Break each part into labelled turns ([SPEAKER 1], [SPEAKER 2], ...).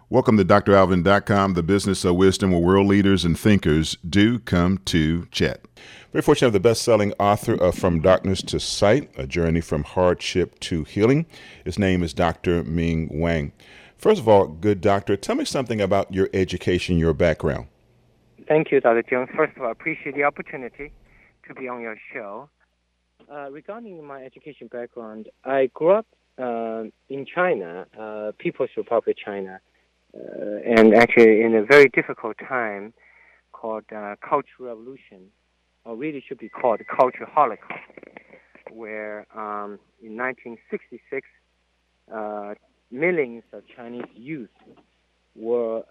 [SPEAKER 1] Welcome to dralvin.com, the business of wisdom where world leaders and thinkers do come to chat. Very fortunate to have the best-selling author of From Darkness to Sight, A Journey from Hardship to Healing. His name is Dr. Ming Wang. First of all, good doctor, tell me something about your education, your background.
[SPEAKER 2] Thank you, Dr. Jones. First of all, I appreciate the opportunity to be on your show. Regarding my education background, I grew up in China, People's Republic of China, and actually in a very difficult time called Cultural Revolution, or really should be called Cultural Holocaust, where in 1966, millions of Chinese youth were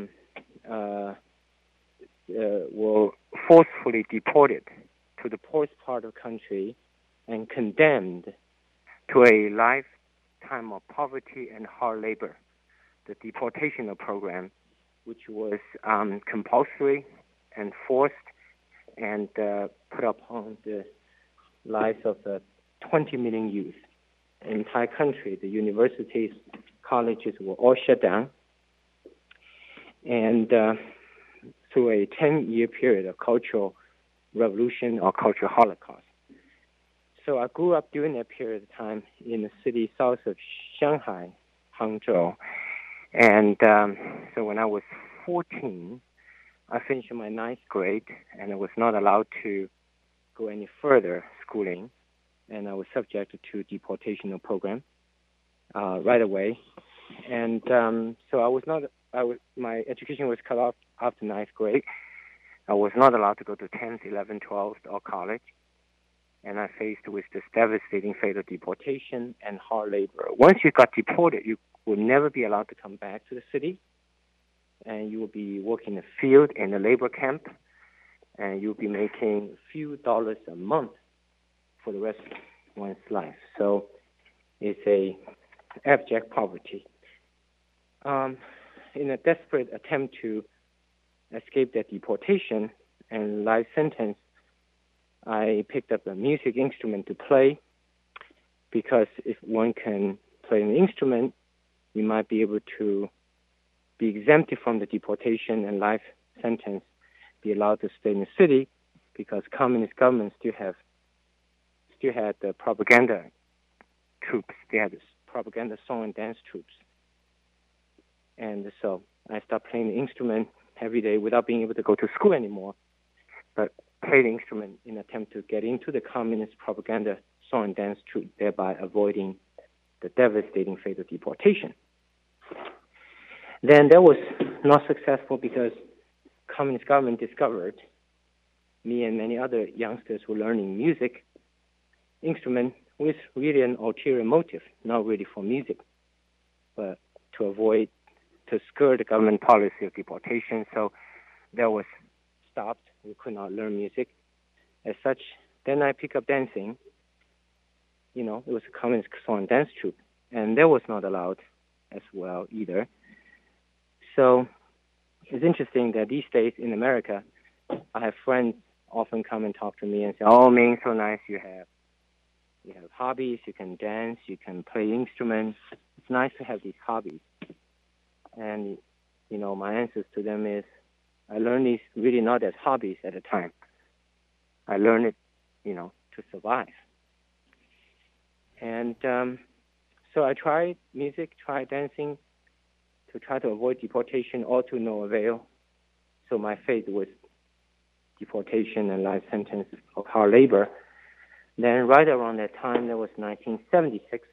[SPEAKER 2] forcefully deported to the poorest part of the country and condemned to a lifetime of poverty and hard labor. The deportation program, which was compulsory and forced and put upon the lives of 20 million youth. In the entire country, the universities, colleges were all shut down. And through a 10-year period of cultural revolution or cultural holocaust. So I grew up during that period of time in the city south of Shanghai, Hangzhou. And so when I was 14, I finished my ninth grade, and I was not allowed to go any further schooling, and I was subjected to deportation program right away. And so my education was cut off after ninth grade. I was not allowed to go to 10th, 11th, 12th, or college, and I faced with this devastating fate of deportation and hard labor. Once you got deported, you will never be allowed to come back to the city, and you will be working in the field in a labor camp, and you'll be making a few dollars a month for the rest of one's life. So it's a abject poverty. In a desperate attempt to escape that deportation and life sentence, I picked up a music instrument to play, because if one can play an instrument, you might be able to be exempted from the deportation and life sentence, be allowed to stay in the city, because communist government still had the propaganda troops. They had this propaganda song and dance troops. And so I started playing the instrument every day without being able to go to school anymore, but play the instrument in an attempt to get into the communist propaganda song and dance troupe, thereby avoiding the devastating fate of deportation. Then that was not successful because communist government discovered me and many other youngsters were learning music instrument with really an ulterior motive, not really for music, but to skirt the government policy of deportation. So that was stopped. We could not learn music. As such, then I picked up dancing. It was a communist song and dance troupe, and that was not allowed as well either. So it's interesting that these days in America, I have friends often come and talk to me and say, "Oh, Ming, so nice you have hobbies, you can dance, you can play instruments. It's nice to have these hobbies." And, my answers to them is, I learned these really not as hobbies at the time. I learned it, to survive. And so I tried music, tried dancing to try to avoid deportation, all to no avail. So my fate was deportation and life sentence of hard labor. Then right around that time, that was 1976,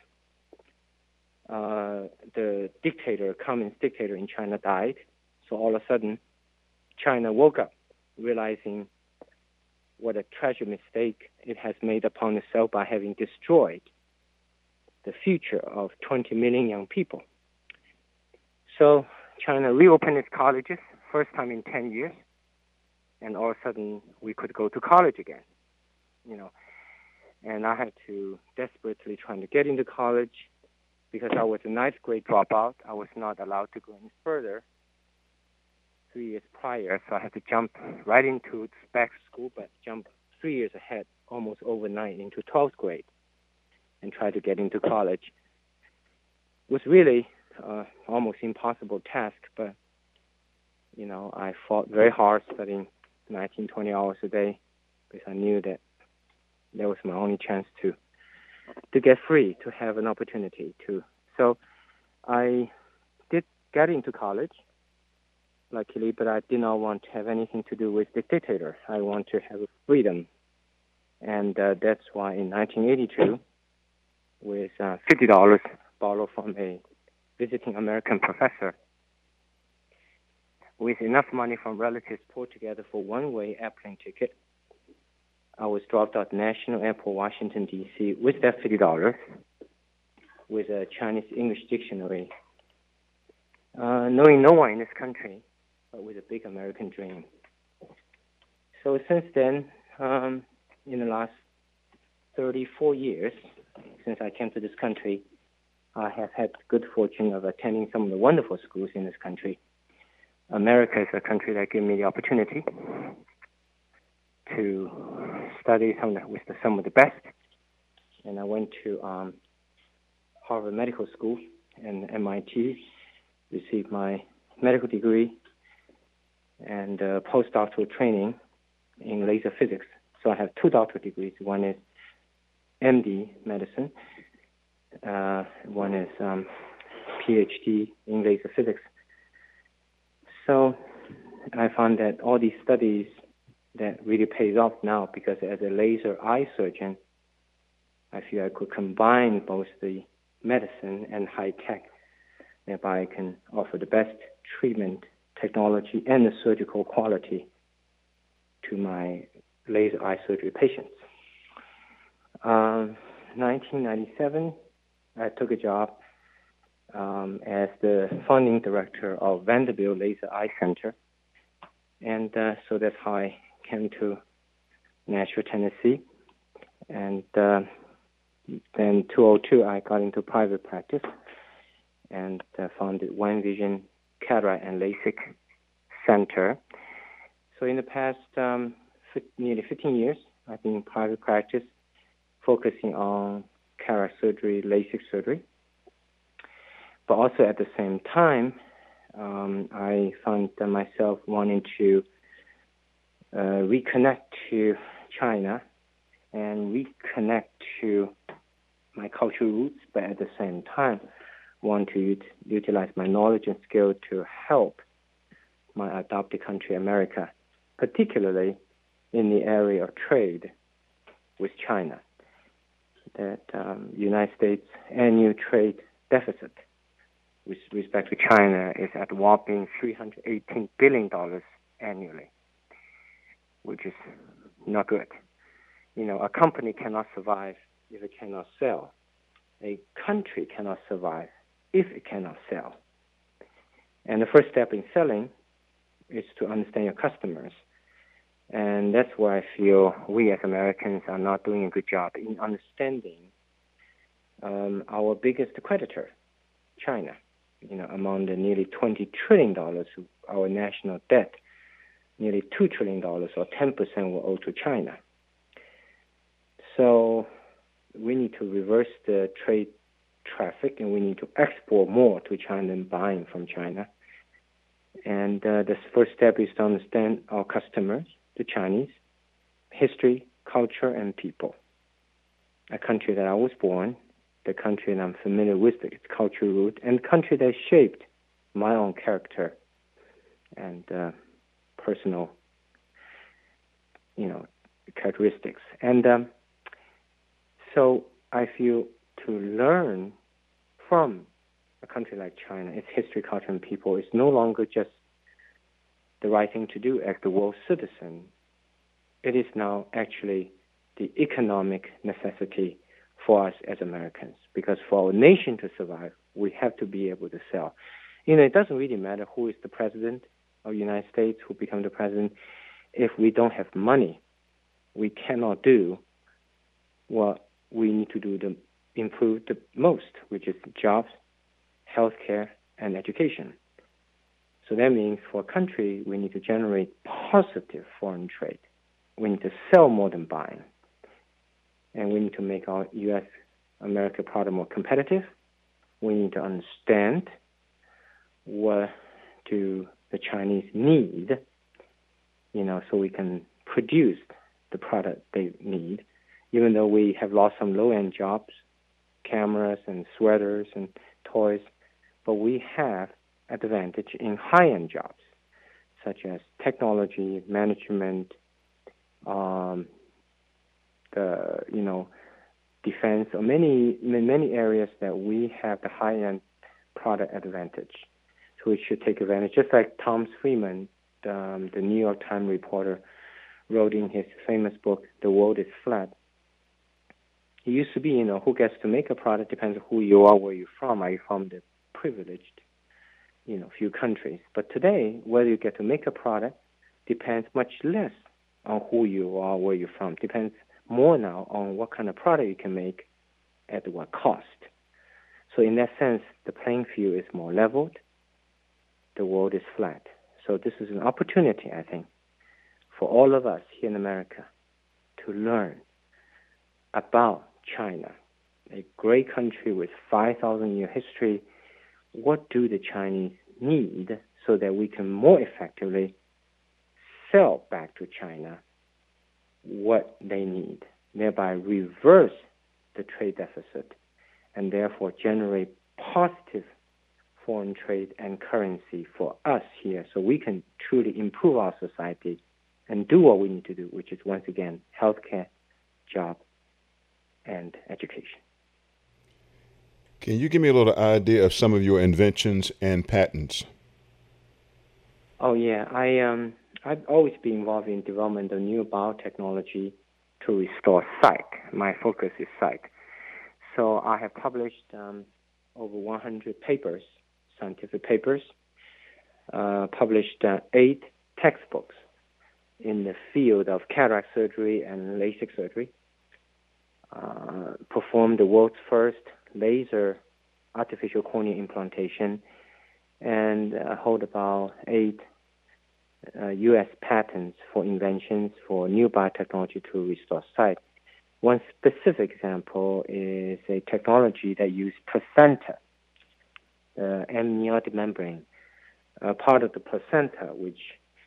[SPEAKER 2] the communist dictator in China died. So all of a sudden, China woke up, realizing what a tragic mistake it has made upon itself by having destroyed the future of 20 million young people. So China reopened its colleges, first time in 10 years, and all of a sudden we could go to college again, And I had to desperately trying to get into college because I was a ninth grade dropout. I was not allowed to go any further 3 years prior, so I had to jump right into back school, but jump 3 years ahead, almost overnight into 12th grade, and try to get into college. It was really almost impossible task, but I fought very hard studying 19, 20 hours a day because I knew that that was my only chance to get free, to have an opportunity to. So I did get into college, luckily, but I did not want to have anything to do with the dictator. I want to have freedom. And that's why in 1982, with $50 borrowed from a visiting American professor, with enough money from relatives pulled together for one-way airplane ticket, I was dropped at National Airport, Washington, D.C. with that $50, with a Chinese-English dictionary, knowing no one in this country, but with a big American dream. So since then, in the last 34 years, since I came to this country, I have had the good fortune of attending some of the wonderful schools in this country. America is a country that gave me the opportunity to study with some of the best. And I went to Harvard Medical School and MIT, received my medical degree and postdoctoral training in laser physics. So I have 2 doctoral degrees. One is MD medicine. One is PhD in laser physics. So I found that all these studies that really pays off now, because as a laser eye surgeon, I feel I could combine both the medicine and high tech, thereby I can offer the best treatment technology and the surgical quality to my laser eye surgery patients. 1997, I took a job as the founding director of Vanderbilt Laser Eye Center. And so that's how I came to Nashville, Tennessee. And then 2002, I got into private practice and founded One Vision Cataract and LASIK Center. So in the past nearly 15 years, I've been in private practice, focusing on cataract surgery, LASIK surgery. But also at the same time, I found myself wanting to reconnect to China and reconnect to my cultural roots, but at the same time want to utilize my knowledge and skill to help my adopted country, America, particularly in the area of trade with China. That United States annual trade deficit with respect to China is at a whopping $318 billion annually, which is not good. A company cannot survive if it cannot sell. A country cannot survive if it cannot sell. And the first step in selling is to understand your customers. And that's where I feel we as Americans are not doing a good job in understanding our biggest creditor, China. Among the nearly $20 trillion of our national debt, nearly $2 trillion or 10% were owed to China. So we need to reverse the trade traffic, and we need to export more to China than buying from China. And the first step is to understand our customers, the Chinese, history, culture, and people. A country that I was born, the country that I'm familiar with, its cultural root, and the country that shaped my own character and personal, characteristics. And so I feel to learn from a country like China, its history, culture, and people, is no longer just the right thing to do as the world citizen. It is now actually the economic necessity for us as Americans, because for our nation to survive, we have to be able to sell. It doesn't really matter who is the president of the United States, who becomes the president. If we don't have money, we cannot do what we need to do to improve the most, which is jobs, healthcare, and education. So that means for a country, we need to generate positive foreign trade. We need to sell more than buying. And we need to make our U.S. America product more competitive. We need to understand what do the Chinese need, so we can produce the product they need, even though we have lost some low-end jobs, cameras and sweaters and toys, but we have advantage in high-end jobs, such as technology, management, defense, or many areas that we have the high-end product advantage. So we should take advantage. Just like Tom Friedman, the New York Times reporter, wrote in his famous book, The World is Flat. It used to be, who gets to make a product depends on who you are, where you're from. Are you from the privileged, few countries? But today, whether you get to make a product depends much less on who you are, where you're from. Depends more now on what kind of product you can make at what cost. So in that sense, the playing field is more leveled. The world is flat. So this is an opportunity, I think, for all of us here in America to learn about China, a great country with 5,000-year history. What do the Chinese need so that we can more effectively sell back to China what they need, thereby reverse the trade deficit and therefore generate positive foreign trade and currency for us here so we can truly improve our society and do what we need to do, which is, once again, healthcare, job, and education.
[SPEAKER 1] Can you give me a little idea of some of your inventions and patents?
[SPEAKER 2] Oh, yeah. I've always been involved in development of new biotechnology to restore sight. My focus is sight. So I have published over 100 papers, scientific papers, published 8 textbooks in the field of cataract surgery and LASIK surgery, performed the world's first laser artificial cornea implantation, and hold about 8 U.S. patents for inventions for new biotechnology to restore sight. One specific example is a technology that uses placenta, amniotic membrane, part of the placenta, which,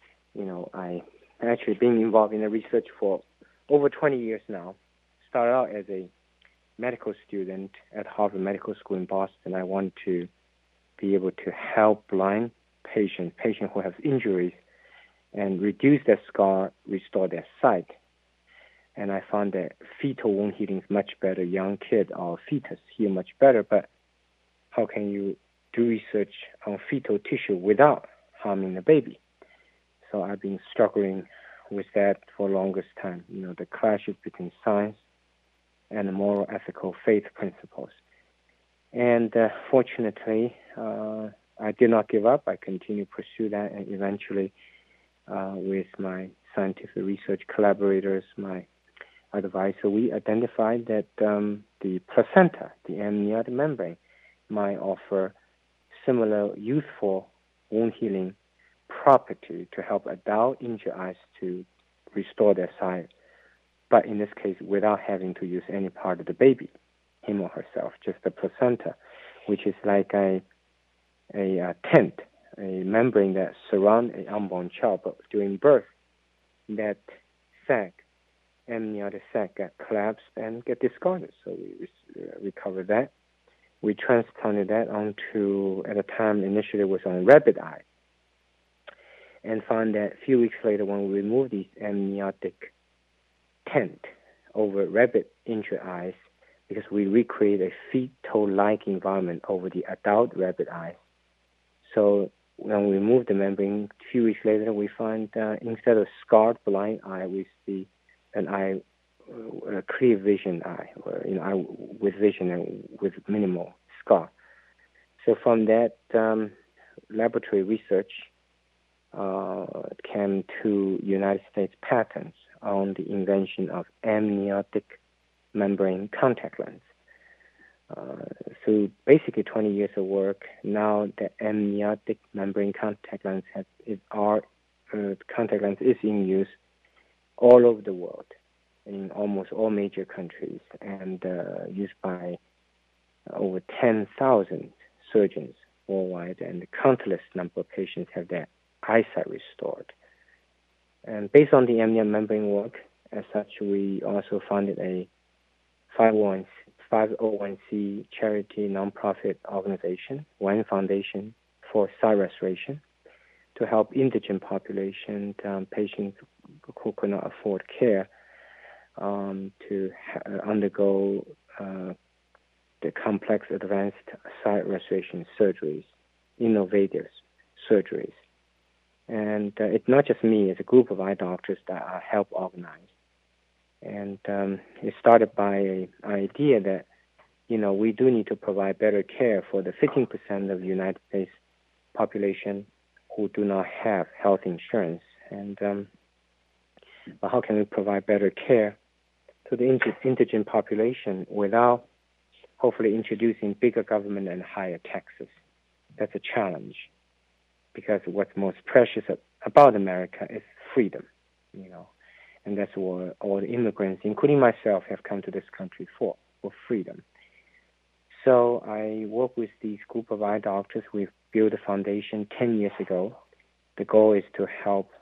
[SPEAKER 2] I actually been involved in the research for over 20 years now. Started out as a medical student at Harvard Medical School in Boston. I want to be able to help blind patients who have injuries, and reduce their scar, restore their sight. And I found that fetal wound healing is much better. Young kid or fetus heal much better, but how can you do research on fetal tissue without harming the baby? So I've been struggling with that for the longest time, the clashes between science and the moral, ethical, faith principles. And fortunately, I did not give up. I continued to pursue that, and eventually, with my scientific research collaborators, my advisor, we identified that the placenta, the amniotic membrane, might offer similar useful wound healing property to help adult injured eyes to restore their sight, but in this case, without having to use any part of the baby, him or herself, just the placenta, which is like a tent, a membrane that surrounds an unborn child. But during birth, that sac, amniotic sac, get collapsed and get discarded. So we recovered that. We transplanted that onto, at a time initially it was on rabbit eye, and found that a few weeks later when we removed these amniotic tent over rabbit injured eyes, because we recreate a fetal-like environment over the adult rabbit eyes. So when we remove the membrane, a few weeks later, we find instead of scarred blind eye, we see an eye, a clear vision eye, or eye with vision and with minimal scar. So from that laboratory research came to United States patents on the invention of amniotic membrane contact lens. So basically 20 years of work. Now the amniotic membrane contact lens contact lens is in use all over the world, in almost all major countries, and used by over 10,000 surgeons worldwide, and countless number of patients have their eyesight restored. And based on the amnion membrane work, as such, we also founded a 501c charity nonprofit organization, One Foundation for Sight Restoration, to help indigent population patients who could not afford care to undergo the complex advanced sight restoration surgeries, innovative surgeries. And it's not just me, it's a group of eye doctors that I help organize. And it started by an idea that, we do need to provide better care for the 15% of the United States population who do not have health insurance. And but how can we provide better care to the indigent population without hopefully introducing bigger government and higher taxes? That's a challenge, because what's most precious about America is freedom, and that's what all the immigrants, including myself, have come to this country for freedom. So I work with these group of eye doctors. We've built a foundation 10 years ago. The goal is to help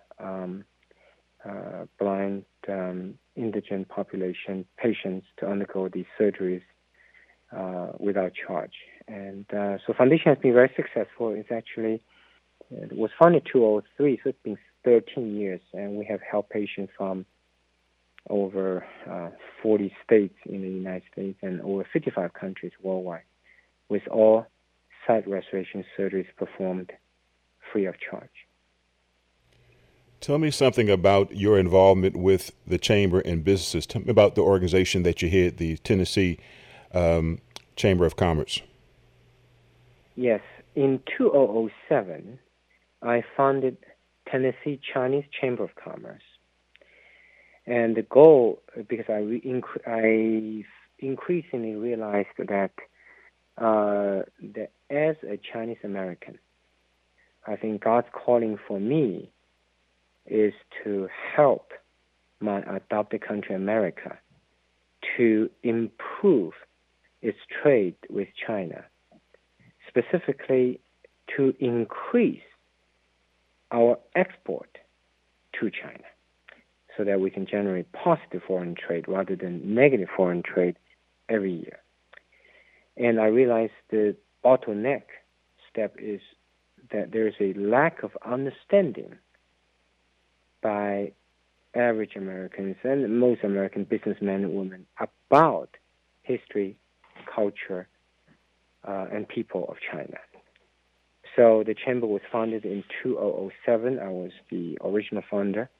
[SPEAKER 2] blind indigent population patients to undergo these surgeries without charge. And so foundation has been very successful. It was founded in 2003, so it's been 13 years, and we have helped patients from over 40 states in the United States and over 55 countries worldwide, with all sight restoration surgeries performed free of charge.
[SPEAKER 1] Tell me something about your involvement with the Chamber and businesses. Tell me about the organization that you head, the Tennessee Chamber of Commerce.
[SPEAKER 2] Yes. In 2007, I founded Tennessee Chinese Chamber of Commerce. And the goal, because I increasingly realized that as a Chinese American, I think God's calling for me is to help my adopted country, America, to improve its trade with China, specifically to increase our export to China, so that we can generate positive foreign trade rather than negative foreign trade every year. And I realized the bottleneck step is that there is a lack of understanding by average Americans and most American businessmen and women about history, culture, and people of China. So the Chamber was founded in 2007. I was the original founder,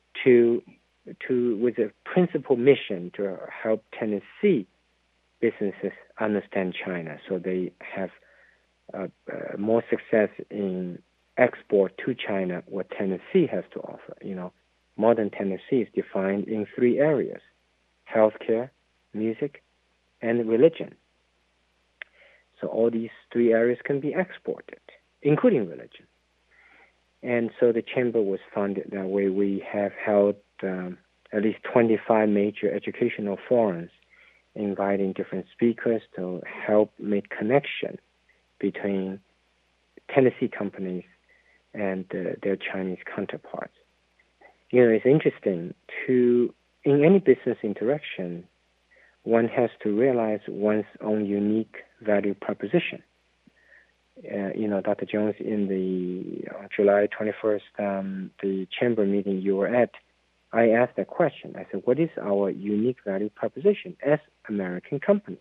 [SPEAKER 2] with a principal mission to help Tennessee businesses understand China, so they have more success in export to China. What Tennessee has to offer, modern Tennessee is defined in 3 areas: healthcare, music, and religion. So all these 3 areas can be exported, including religion. And so the Chamber was founded that way. We have held at least 25 major educational forums, inviting different speakers to help make connection between Tennessee companies and their Chinese counterparts. It's interesting in any business interaction, one has to realize one's own unique value proposition. Dr. Jones, in the July 21st, the Chamber meeting you were at, I asked that question. I said, what is our unique value proposition as American company?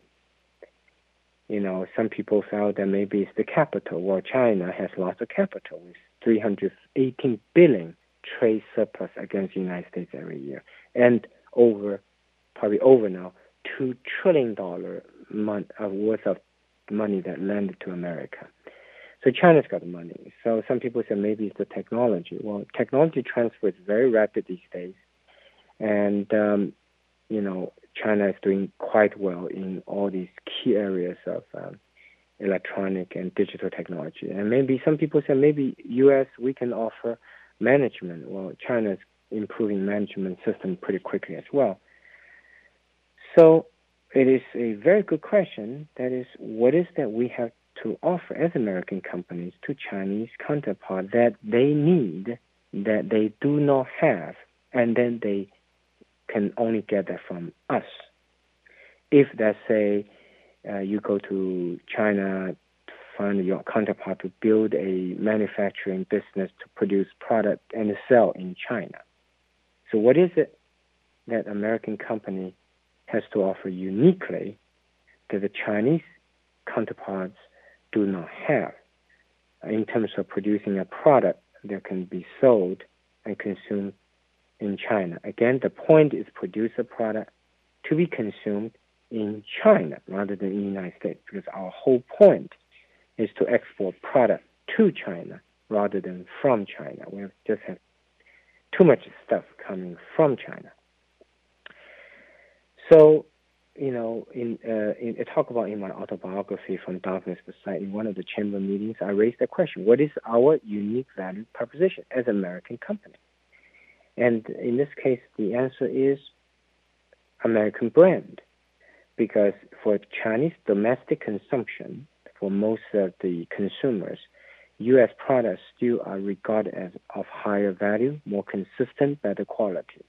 [SPEAKER 2] Some people felt that maybe it's the capital. Well, China has lots of capital with $318 billion trade surplus against the United States every year, and probably over now, $2 trillion worth of money that landed to America. So China's got the money. So some people say maybe it's the technology. Well, technology transfer is very rapid these days. And, China is doing quite well in all these key areas of electronic and digital technology. And maybe some people say maybe U.S., we can offer management. Well, China's improving management system pretty quickly as well. So it is a very good question. That is, what is that we have to offer as American companies to Chinese counterparts that they need, that they do not have, and then they can only get that from us. If, let's say, you go to China to find your counterpart to build a manufacturing business to produce product and sell in China. So what is it that American company has to offer uniquely that the Chinese counterparts do not have in terms of producing a product that can be sold and consumed in China? Again, the point is produce a product to be consumed in China rather than in the United States, because our whole point is to export product to China rather than from China. We just have too much stuff coming from China. So, I talk about in my autobiography, From Darkness to Sight, in one of the chamber meetings, I raised the question, what is our unique value proposition as an American company? And in this case, the answer is American brand, because for Chinese domestic consumption, for most of the consumers, U.S. products still are regarded as of higher value, more consistent, better quality.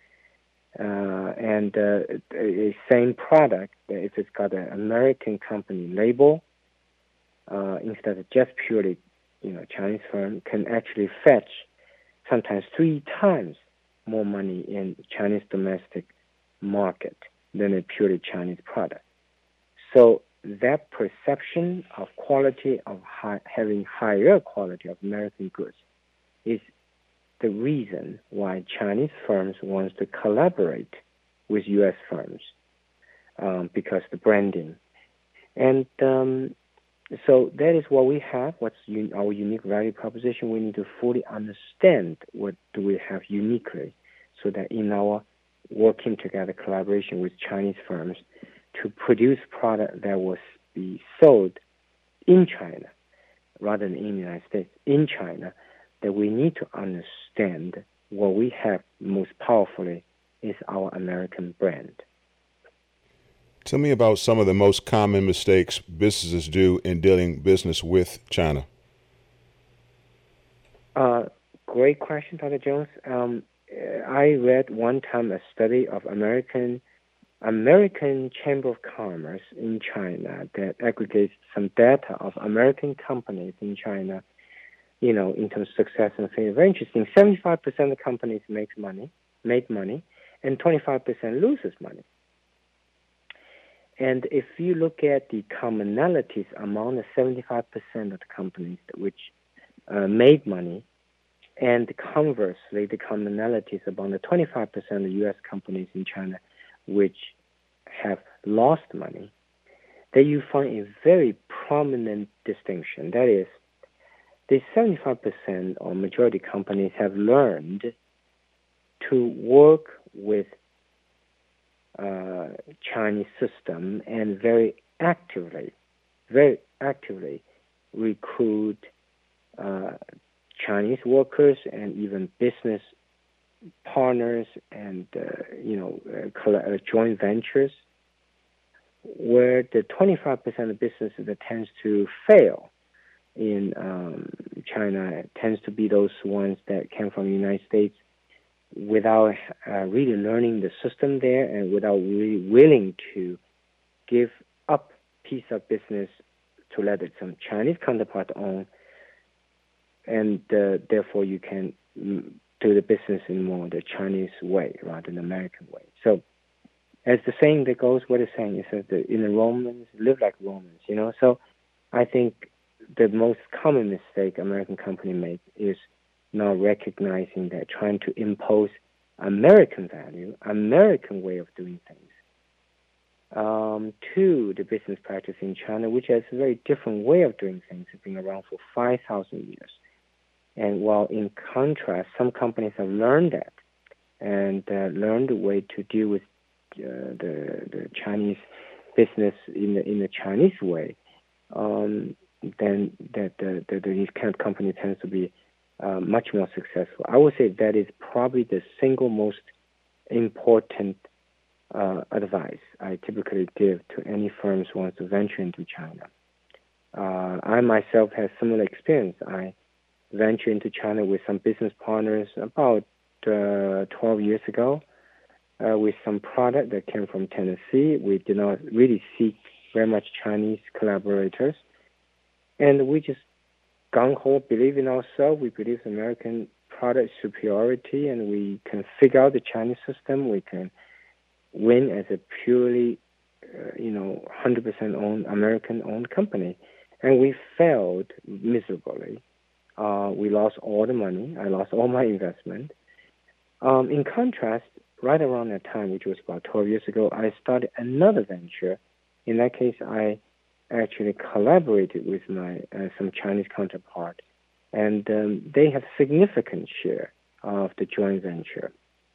[SPEAKER 2] And a same product, if it's got an American company label, instead of just purely, Chinese firm, can actually fetch sometimes 3 times more money in Chinese domestic market than a purely Chinese product. So that perception of quality, of having higher quality of American goods, is the reason why Chinese firms want to collaborate with U.S. firms, because the branding. And so that is what we have, what's our unique value proposition. We need to fully understand what do we have uniquely, so that in our working together collaboration with Chinese firms to produce product that will be sold in China rather than in the United States, in China, that we need to understand what we have most powerfully is our American brand.
[SPEAKER 1] Tell me about some of the most common mistakes businesses do in doing business with China.
[SPEAKER 2] Great question, Dr. Jones. I read one time a study of American Chamber of Commerce in China that aggregates some data of American companies in China, in terms of success and failure. Very interesting. 75% of companies make money, and 25% loses money. And if you look at the commonalities among the 75% of the companies which made money, and conversely, the commonalities among the 25% of U.S. companies in China which have lost money, then you find a very prominent distinction. That is, the 75% or majority companies have learned to work with Chinese system and very actively recruit Chinese workers and even business partners and joint ventures, where the 25% of businesses that tends to fail in China tends to be those ones that came from the United States without really learning the system there and without really willing to give up piece of business to let it some Chinese counterpart own, and therefore you can do the business in more the Chinese way rather than the American way. So as the saying that goes, what it's saying is that in the Romans, live like Romans, So I think the most common mistake American company make is not recognizing that trying to impose American value, American way of doing things, to the business practice in China, which has a very different way of doing things. It's been around for 5,000 years. And while in contrast, some companies have learned that and learned a way to deal with the Chinese business in the Chinese way, then these kind of company tends to be much more successful. I would say that is probably the single most important advice I typically give to any firms who want to venture into China. I myself had similar experience. I ventured into China with some business partners about 12 years ago with some product that came from Tennessee. We did not really seek very much Chinese collaborators. And we just gung-ho believe in ourselves. We believe American product superiority, and we can figure out the Chinese system. We can win as a purely, 100% owned, American-owned company. And we failed miserably. We lost all the money. I lost all my investment. In contrast, right around that time, which was about 12 years ago, I started another venture. In that case, I actually collaborated with my some Chinese counterpart, and they have significant share of the joint venture.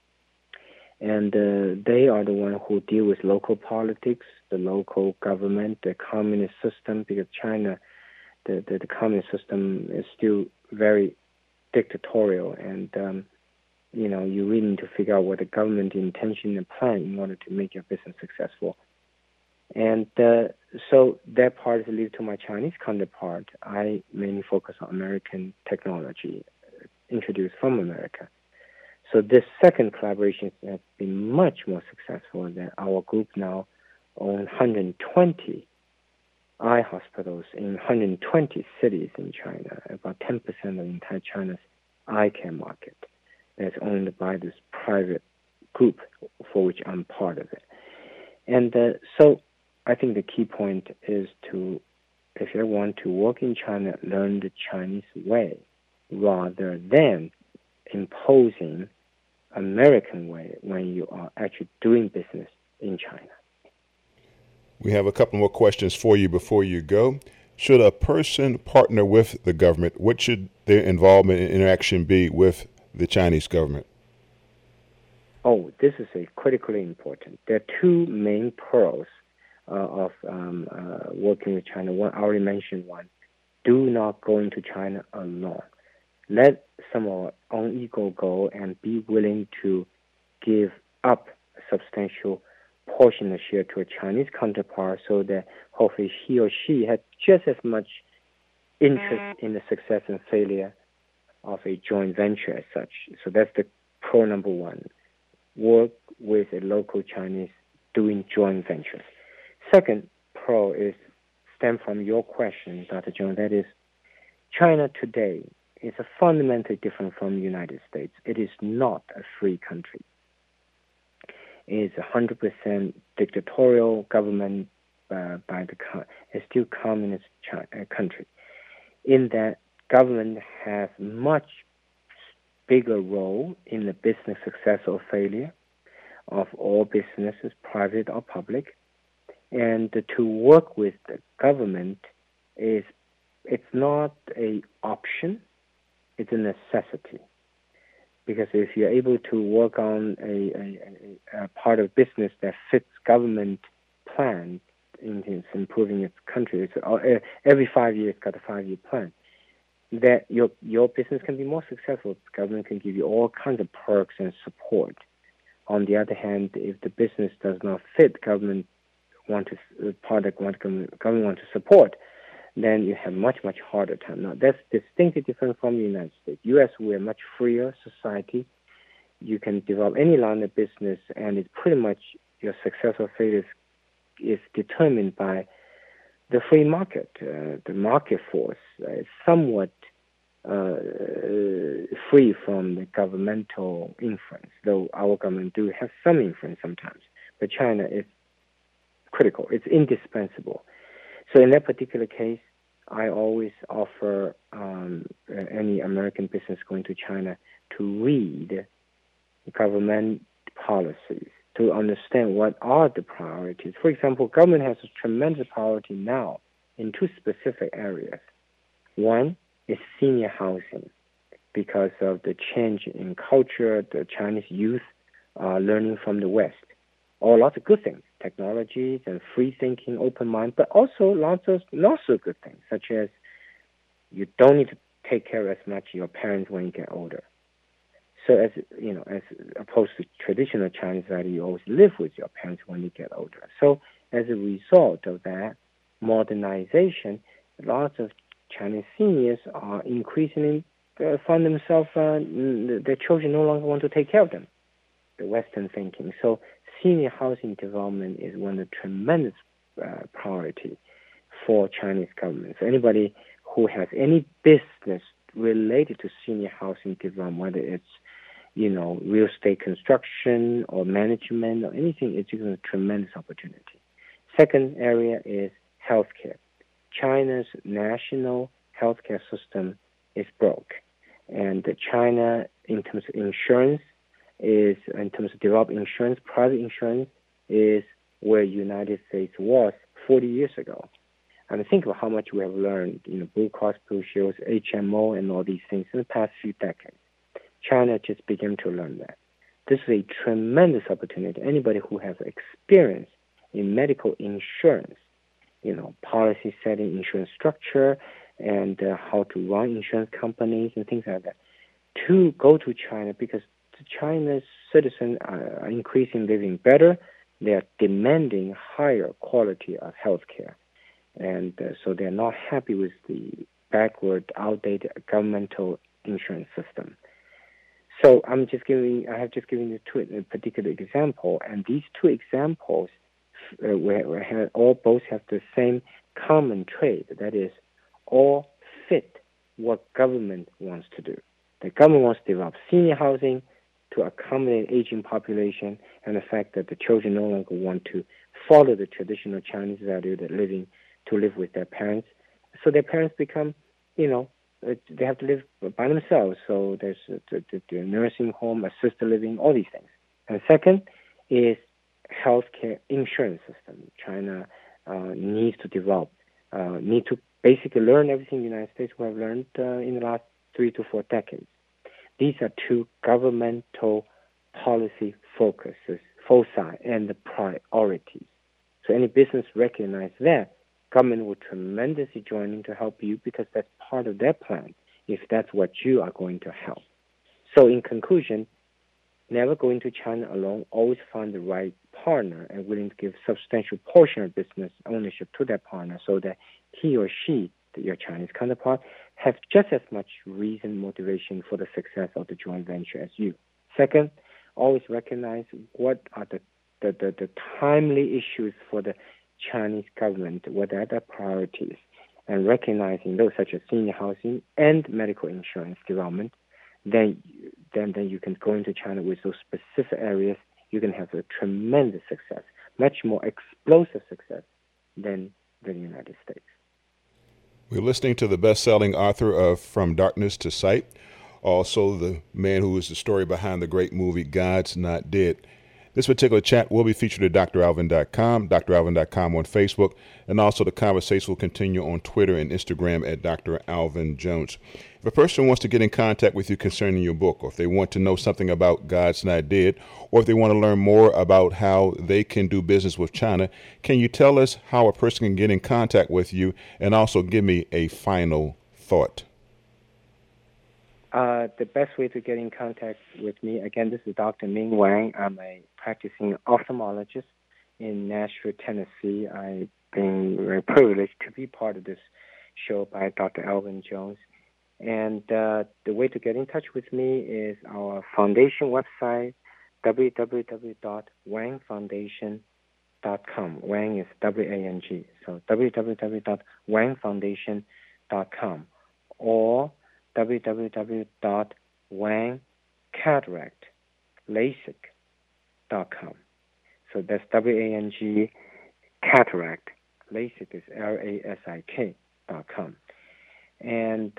[SPEAKER 2] And they are the one who deal with local politics, the local government, the communist system, because China, the communist system is still very dictatorial, and you really need to figure out what the government intention and plan in order to make your business successful. And so that part is leave to my Chinese counterpart. I mainly focus on American technology introduced from America. So this second collaboration has been much more successful. That our group now owns 120 eye hospitals in 120 cities in China, about 10% of entire China's eye care market that's owned by this private group for which I'm part of it. And so I think the key point is if you want to work in China, learn the Chinese way rather than imposing American way when you are actually doing business in China.
[SPEAKER 1] We have a couple more questions for you before you go. Should a person partner with the government, what should their involvement and interaction be with the Chinese government?
[SPEAKER 2] Oh, this is a critically important. There are two main pearls of working with China. One, I already mentioned one. Do not go into China alone. Let some of our own ego go and be willing to give up a substantial portion of share to a Chinese counterpart so that hopefully he or she had just as much interest in the success and failure of a joint venture as such. So that's the pro number one. Work with a local Chinese doing joint ventures. Second pro is stem from your question, Dr. Jones, that is China today is a fundamentally different from the United States. It is not a free country. It is 100% dictatorial government it's still communist country. In that, government has much bigger role in the business success or failure of all businesses, private or public. And to work with the government it's not an option, it's a necessity. Because if you're able to work on a part of business that fits government plan in improving its country, it's, every 5 years got a 5-year plan, that your business can be more successful. The government can give you all kinds of perks and support. On the other hand, if the business does not fit government want to support, then you have much harder time. Now that's distinctly different from the United States. U.S. we're a much freer society. You can develop any line of business, and it's pretty much your success or failure is determined by the free market. The market force is somewhat free from the governmental influence, though our government do have some influence sometimes. But China is critical. It's indispensable. So in that particular case, I always offer any American business going to China to read government policies, to understand what are the priorities. For example, government has a tremendous priority now in two specific areas. One is senior housing, because of the change in culture, the Chinese youth are learning from the West. Lots of good things, technologies and free thinking, open mind, but also lots of not so good things, such as you don't need to take care as much of your parents when you get older. So as opposed to traditional Chinese value, you always live with your parents when you get older. So as a result of that modernization, lots of Chinese seniors are increasingly find themselves, their children no longer want to take care of them, the Western thinking. So senior housing development is one of the tremendous priority for Chinese government. So anybody who has any business related to senior housing development, whether it's real estate construction or management or anything, it's just a tremendous opportunity. Second area is healthcare. China's national healthcare system is broke. And China, in terms of insurance, in terms of developing insurance, private insurance, is where United States was 40 years ago. And think of how much we have learned, Blue Cross Blue Shield, HMO, and all these things in the past few decades. China just began to learn that. This is a tremendous opportunity. Anybody who has experience in medical insurance, policy setting, insurance structure, and how to run insurance companies and things like that, to go to China, because China's citizens are increasingly living better. They are demanding higher quality of healthcare. And so they're not happy with the backward, outdated governmental insurance system. So I have just given you two particular example, and these two examples both have the same common trait, that is, all fit what government wants to do. The government wants to develop senior housing to accommodate aging population, and the fact that the children no longer want to follow the traditional Chinese value that live with their parents. So their parents become, they have to live by themselves. So there's the nursing home, assisted living, all these things. And second is healthcare insurance system. China needs to develop, need to basically learn everything the United States have learned in the last 3 to 4 decades. These are two governmental policy focuses, foci, and the priorities. So any business recognize that, government will tremendously join in to help you, because that's part of their plan, if that's what you are going to help. So in conclusion, never go into China alone. Always find the right partner and willing to give substantial portion of business ownership to that partner, so that he or she, your Chinese counterpart, have just as much reason, motivation for the success of the joint venture as you. Second, always recognize what are the timely issues for the Chinese government, what are the priorities, and recognizing those such as senior housing and medical insurance development, then you can go into China with those specific areas. You can have a tremendous success, much more explosive success than the United States.
[SPEAKER 1] We're listening to the best-selling author of From Darkness to Sight, also the man who is the story behind the great movie God's Not Dead. This particular chat will be featured at dralvin.com, dralvin.com on Facebook, and also the conversation will continue on Twitter and Instagram at Dr. Alvin Jones. If a person wants to get in contact with you concerning your book, or if they want to know something about God's Not Dead, or if they want to learn more about how they can do business with China, can you tell us how a person can get in contact with you, and also give me a final thought?
[SPEAKER 2] The best way to get in contact with me, again, this is Dr. Ming Wang. I'm a practicing ophthalmologist in Nashville, Tennessee. I've been very privileged to be part of this show by Dr. Alvin Jones. And the way to get in touch with me is our foundation website, www.wangfoundation.com. Wang is W-A-N-G. So www.wangfoundation.com, or www.wangcataractlasik.com. So that's W-A-N-G, cataract. LASIK is LASIK.com. And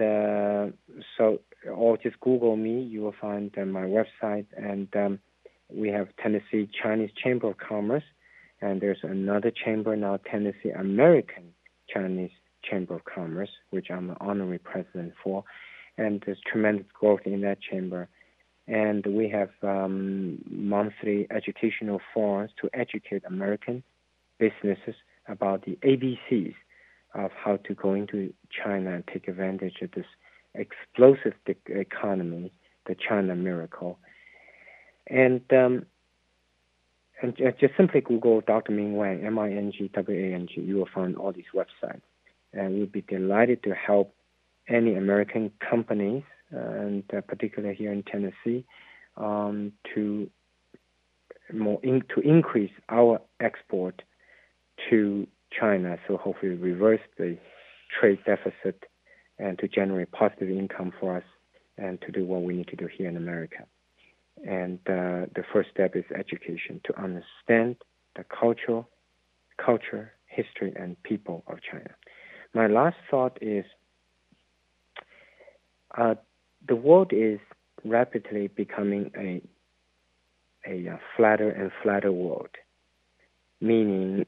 [SPEAKER 2] or just Google me, you will find my website. And we have Tennessee Chinese Chamber of Commerce, and there's another chamber now, Tennessee American Chinese Chamber of Commerce, which I'm an honorary president for. And there's tremendous growth in that chamber. And we have monthly educational forums to educate American businesses about the ABCs of how to go into China and take advantage of this explosive economy, the China miracle. And just simply Google Dr. Ming Wang, M-I-N-G-W-A-N-G. You will find all these websites. and we'll be delighted to help any American companies, and particularly here in Tennessee, to increase our export to China, so hopefully reverse the trade deficit and to generate positive income for us and to do what we need to do here in America. And the first step is education, to understand the culture, history, and people of China. My last thought is the world is rapidly becoming a flatter and flatter world, meaning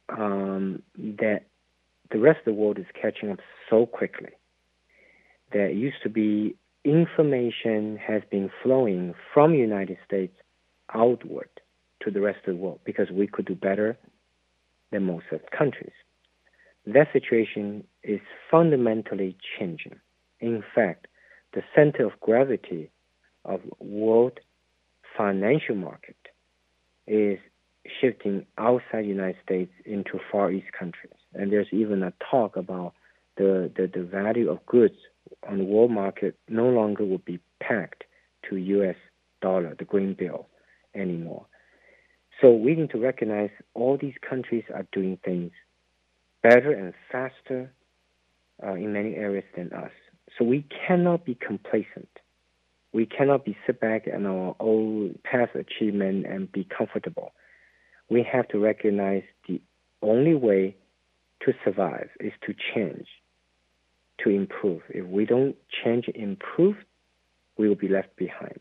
[SPEAKER 2] that the rest of the world is catching up so quickly. There used to be information has been flowing from the United States outward to the rest of the world because we could do better than most of the countries. That situation is fundamentally changing. In fact, the center of gravity of world financial market is shifting outside the United States into Far East countries. And there's even a talk about the value of goods on the world market no longer will be pegged to U.S. dollar, the green bill, anymore. So we need to recognize all these countries are doing things better and faster in many areas than us. So we cannot be complacent. We cannot be sit back in our old past achievement and be comfortable. We have to recognize the only way to survive is to change, to improve. If we don't change and improve, we will be left behind.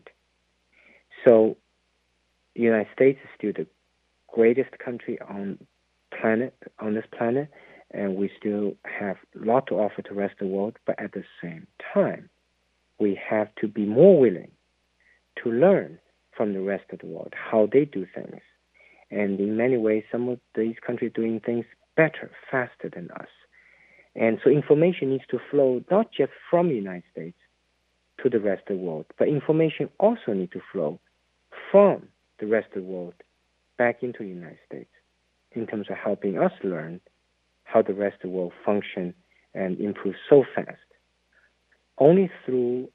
[SPEAKER 2] So the United States is still the greatest country on this planet, and we still have a lot to offer to the rest of the world, but at the same time, we have to be more willing to learn from the rest of the world, how they do things. And in many ways, some of these countries are doing things better, faster than us. And so information needs to flow not just from the United States to the rest of the world, but information also needs to flow from the rest of the world back into the United States in terms of helping us learn how the rest of the world function and improve so fast. Only through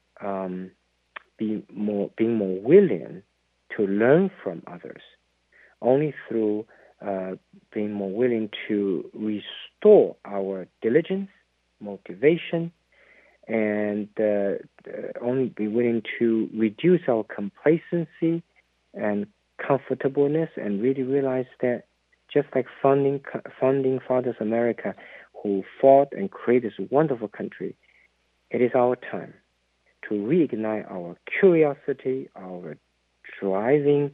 [SPEAKER 2] being more willing to learn from others, only through being more willing to restore our diligence, motivation, and only be willing to reduce our complacency and comfortableness and really realize that just like founding fathers of America who fought and created this wonderful country, it is our time to reignite our curiosity, our driving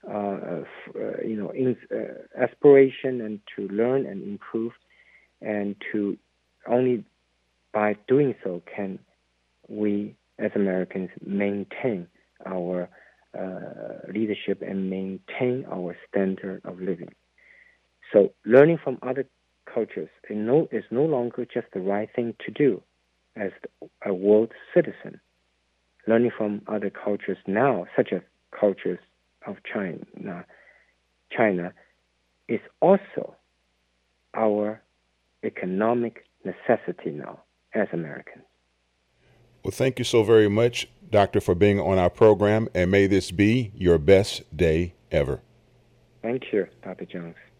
[SPEAKER 2] aspiration, and to learn and improve, and to only by doing so can we as Americans maintain our leadership and maintain our standard of living. So learning from other cultures is no longer just the right thing to do as a world citizen. Learning from other cultures now, such as cultures of China is also our economic necessity now as Americans.
[SPEAKER 1] Well, thank you so very much, Doctor, for being on our program, and may this be your best day ever.
[SPEAKER 2] Thank you, Dr. Jones.